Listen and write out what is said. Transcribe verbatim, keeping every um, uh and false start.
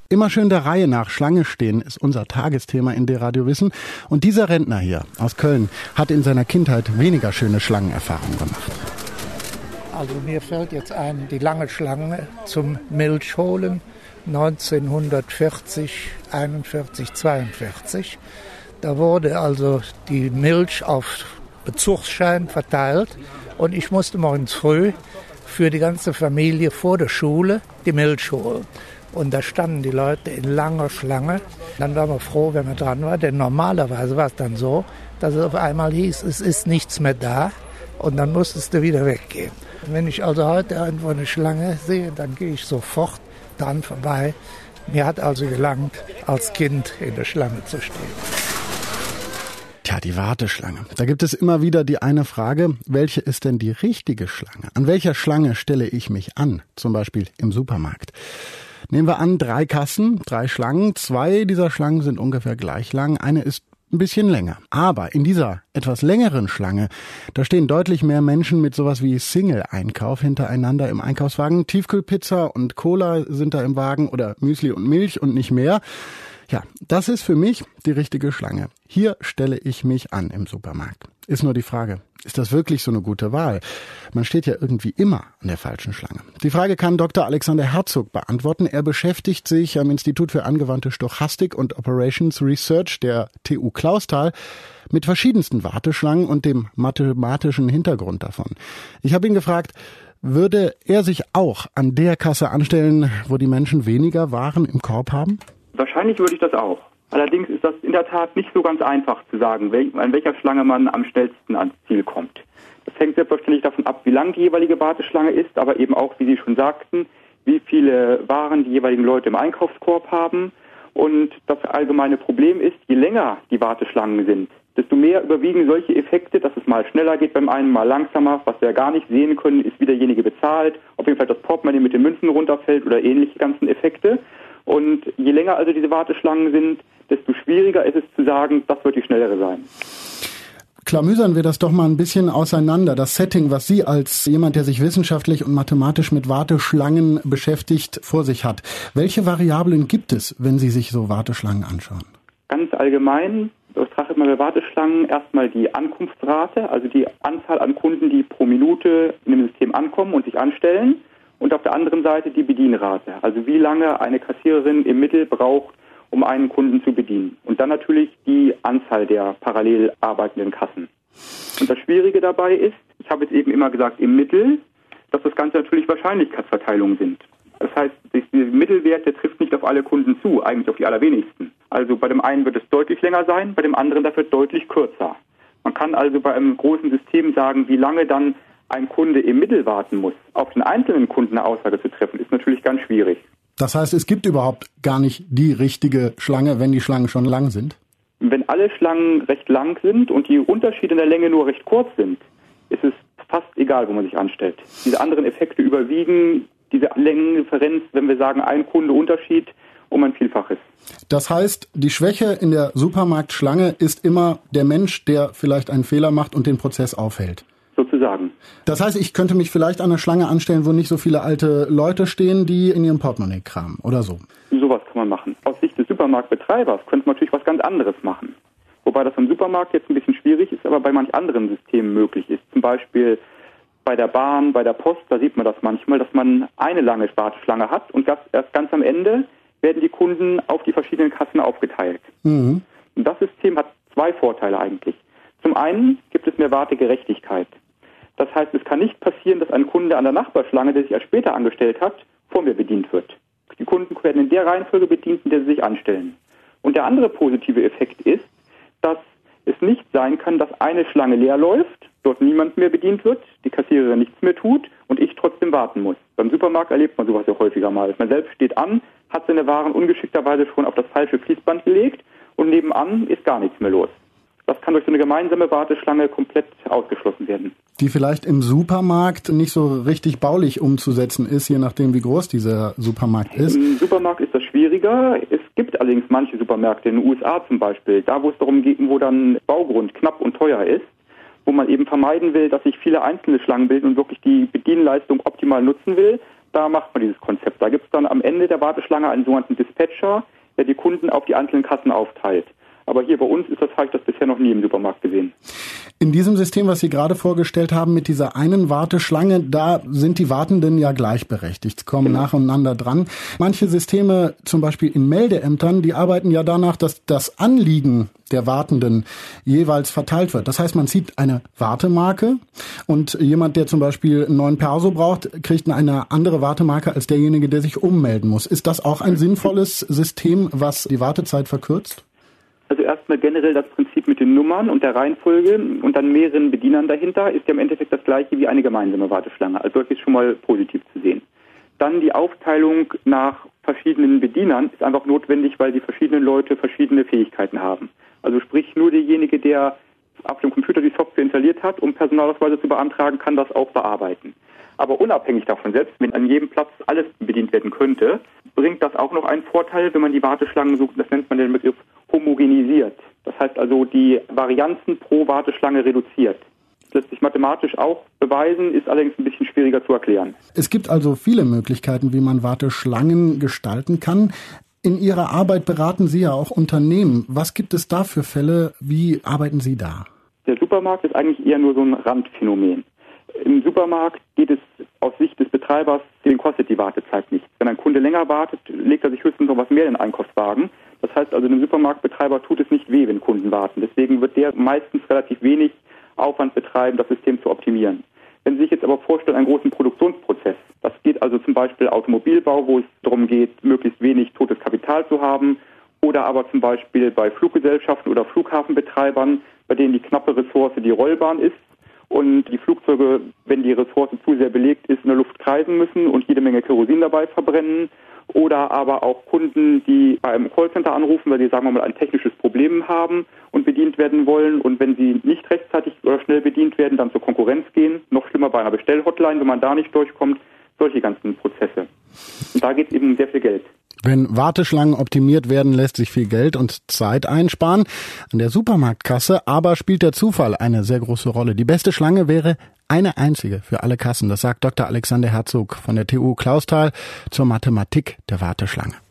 Immer schön der Reihe nach Schlange stehen ist unser Tagesthema in D-Radio Wissen. Und dieser Rentner hier aus Köln hat in seiner Kindheit weniger schöne Schlangenerfahrungen gemacht. Also mir fällt jetzt ein, die lange Schlange zum Milchholen neunzehnhundertvierzig, einundvierzig, zweiundvierzig. Da wurde also die Milch auf Bezugsschein verteilt und ich musste morgens früh für die ganze Familie vor der Schule die Milch holen. Und da standen die Leute in langer Schlange. Dann waren wir froh, wenn wir dran waren, denn normalerweise war es dann so, dass es auf einmal hieß, es ist nichts mehr da und dann musstest du wieder weggehen. Wenn ich also heute irgendwo eine Schlange sehe, dann gehe ich sofort dran vorbei. Mir hat also gelangt, als Kind in der Schlange zu stehen. Tja, die Warteschlange. Da gibt es immer wieder die eine Frage, welche ist denn die richtige Schlange? An welcher Schlange stelle ich mich an? Zum Beispiel im Supermarkt. Nehmen wir an, drei Kassen, drei Schlangen. Zwei dieser Schlangen sind ungefähr gleich lang. Eine ist ein bisschen länger. Aber in dieser etwas längeren Schlange, da stehen deutlich mehr Menschen mit sowas wie Single-Einkauf hintereinander im Einkaufswagen. Tiefkühlpizza und Cola sind da im Wagen oder Müsli und Milch und nicht mehr. Ja, das ist für mich die richtige Schlange. Hier stelle ich mich an im Supermarkt. Ist nur die Frage, ist das wirklich so eine gute Wahl? Man steht ja irgendwie immer an der falschen Schlange. Die Frage kann Doktor Alexander Herzog beantworten. Er beschäftigt sich am Institut für angewandte Stochastik und Operations Research der T U Clausthal mit verschiedensten Warteschlangen und dem mathematischen Hintergrund davon. Ich habe ihn gefragt, würde er sich auch an der Kasse anstellen, wo die Menschen weniger Waren im Korb haben? Wahrscheinlich würde ich das auch. Allerdings ist das in der Tat nicht so ganz einfach zu sagen, wel- an welcher Schlange man am schnellsten ans Ziel kommt. Das hängt selbstverständlich davon ab, wie lang die jeweilige Warteschlange ist, aber eben auch, wie Sie schon sagten, wie viele Waren die jeweiligen Leute im Einkaufskorb haben. Und das allgemeine Problem ist, je länger die Warteschlangen sind, desto mehr überwiegen solche Effekte, dass es mal schneller geht beim einen, mal langsamer. Was wir ja gar nicht sehen können, ist, wie derjenige bezahlt, ob jedenfalls das Portemonnaie mit den Münzen runterfällt oder ähnliche ganzen Effekte. Und je länger also diese Warteschlangen sind, desto schwieriger ist es zu sagen, das wird die schnellere sein. Klamüsern wir das doch mal ein bisschen auseinander. Das Setting, was Sie als jemand, der sich wissenschaftlich und mathematisch mit Warteschlangen beschäftigt, vor sich hat. Welche Variablen gibt es, wenn Sie sich so Warteschlangen anschauen? Ganz allgemein betrachtet man bei Warteschlangen erstmal die Ankunftsrate, also die Anzahl an Kunden, die pro Minute in dem System ankommen und sich anstellen. Und auf der anderen Seite die Bedienrate, also wie lange eine Kassiererin im Mittel braucht, um einen Kunden zu bedienen. Und dann natürlich die Anzahl der parallel arbeitenden Kassen. Und das Schwierige dabei ist, ich habe jetzt eben immer gesagt im Mittel, dass das Ganze natürlich Wahrscheinlichkeitsverteilungen sind. Das heißt, dieser Mittelwert, der trifft nicht auf alle Kunden zu, eigentlich auf die allerwenigsten. Also bei dem einen wird es deutlich länger sein, bei dem anderen dafür deutlich kürzer. Man kann also bei einem großen System sagen, wie lange dann ein Kunde im Mittel warten muss, auf den einzelnen Kunden eine Aussage zu treffen, ist natürlich ganz schwierig. Das heißt, es gibt überhaupt gar nicht die richtige Schlange, wenn die Schlangen schon lang sind? Wenn alle Schlangen recht lang sind und die Unterschiede in der Länge nur recht kurz sind, ist es fast egal, wo man sich anstellt. Diese anderen Effekte überwiegen diese Längendifferenz, wenn wir sagen, ein Kunde Unterschied um ein Vielfaches. Das heißt, die Schwäche in der Supermarktschlange ist immer der Mensch, der vielleicht einen Fehler macht und den Prozess aufhält. Sozusagen. Das heißt, ich könnte mich vielleicht an einer Schlange anstellen, wo nicht so viele alte Leute stehen, die in ihrem Portemonnaie kramen oder so. Sowas kann man machen. Aus Sicht des Supermarktbetreibers könnte man natürlich was ganz anderes machen. Wobei das im Supermarkt jetzt ein bisschen schwierig ist, aber bei manch anderen Systemen möglich ist. Zum Beispiel bei der Bahn, bei der Post, da sieht man das manchmal, dass man eine lange Warteschlange hat und erst ganz am Ende werden die Kunden auf die verschiedenen Kassen aufgeteilt. Mhm. Und das System hat zwei Vorteile eigentlich. Zum einen gibt es mehr Wartegerechtigkeit. Das heißt, es kann nicht passieren, dass ein Kunde an der Nachbarschlange, der sich erst später angestellt hat, vor mir bedient wird. Die Kunden werden in der Reihenfolge bedient, in der sie sich anstellen. Und der andere positive Effekt ist, dass es nicht sein kann, dass eine Schlange leer läuft, dort niemand mehr bedient wird, die Kassiererin nichts mehr tut und ich trotzdem warten muss. Beim Supermarkt erlebt man sowas ja häufiger mal. Man selbst steht an, hat seine Waren ungeschickterweise schon auf das falsche Fließband gelegt und nebenan ist gar nichts mehr los. Das kann durch so eine gemeinsame Warteschlange komplett ausgeschlossen werden. Die vielleicht im Supermarkt nicht so richtig baulich umzusetzen ist, je nachdem wie groß dieser Supermarkt ist. Im Supermarkt ist das schwieriger. Es gibt allerdings manche Supermärkte, in den U S A zum Beispiel, da wo es darum geht, wo dann Baugrund knapp und teuer ist, wo man eben vermeiden will, dass sich viele einzelne Schlangen bilden und wirklich die Bedienleistung optimal nutzen will, da macht man dieses Konzept. Da gibt es dann am Ende der Warteschlange einen sogenannten Dispatcher, der die Kunden auf die einzelnen Kassen aufteilt. Aber hier bei uns ist das, habe ich das bisher noch nie im Supermarkt gesehen. In diesem System, was Sie gerade vorgestellt haben, mit dieser einen Warteschlange, da sind die Wartenden ja gleichberechtigt, kommen genau nacheinander dran. Manche Systeme, zum Beispiel in Meldeämtern, die arbeiten ja danach, dass das Anliegen der Wartenden jeweils verteilt wird. Das heißt, man zieht eine Wartemarke und jemand, der zum Beispiel einen neuen Perso braucht, kriegt eine andere Wartemarke als derjenige, der sich ummelden muss. Ist das auch ein sinnvolles System, was die Wartezeit verkürzt? Also erstmal generell das Prinzip mit den Nummern und der Reihenfolge und dann mehreren Bedienern dahinter ist ja im Endeffekt das gleiche wie eine gemeinsame Warteschlange. Also das ist schon mal positiv zu sehen. Dann die Aufteilung nach verschiedenen Bedienern ist einfach notwendig, weil die verschiedenen Leute verschiedene Fähigkeiten haben. Also sprich, nur derjenige, der auf dem Computer die Software installiert hat, um Personalausweise zu beantragen, kann das auch bearbeiten. Aber unabhängig davon, selbst wenn an jedem Platz alles bedient werden könnte, bringt das auch noch einen Vorteil, wenn man die Warteschlangen sucht, das nennt man den Begriff homogenisiert. Das heißt also, die Varianzen pro Warteschlange reduziert. Das lässt sich mathematisch auch beweisen, ist allerdings ein bisschen schwieriger zu erklären. Es gibt also viele Möglichkeiten, wie man Warteschlangen gestalten kann. In Ihrer Arbeit beraten Sie ja auch Unternehmen. Was gibt es da für Fälle? Wie arbeiten Sie da? Der Supermarkt ist eigentlich eher nur so ein Randphänomen. Im Supermarkt geht es aus Sicht des Betreibers, den kostet die Wartezeit nichts. Wenn ein Kunde länger wartet, legt er sich höchstens noch was mehr in den Einkaufswagen. Das heißt also, dem Supermarktbetreiber tut es nicht weh, wenn Kunden warten. Deswegen wird der meistens relativ wenig Aufwand betreiben, das System zu optimieren. Wenn Sie sich jetzt aber vorstellen, einen großen Produktionsprozess, das geht also zum Beispiel Automobilbau, wo es darum geht, möglichst wenig totes Kapital zu haben, oder aber zum Beispiel bei Fluggesellschaften oder Flughafenbetreibern, bei denen die knappe Ressource die Rollbahn ist und die Flugzeuge, wenn die Ressource zu sehr belegt ist, in der Luft kreisen müssen und jede Menge Kerosin dabei verbrennen. Oder aber auch Kunden, die bei einem Callcenter anrufen, weil sie, sagen wir mal, ein technisches Problem haben und bedient werden wollen. Und wenn sie nicht rechtzeitig oder schnell bedient werden, dann zur Konkurrenz gehen. Noch schlimmer bei einer Bestellhotline, wenn man da nicht durchkommt. Solche ganzen Prozesse. Und da geht es eben um sehr viel Geld. Wenn Warteschlangen optimiert werden, lässt sich viel Geld und Zeit einsparen. An der Supermarktkasse aber spielt der Zufall eine sehr große Rolle. Die beste Schlange wäre eine einzige für alle Kassen. Das sagt Doktor Alexander Herzog von der T U Clausthal zur Mathematik der Warteschlange.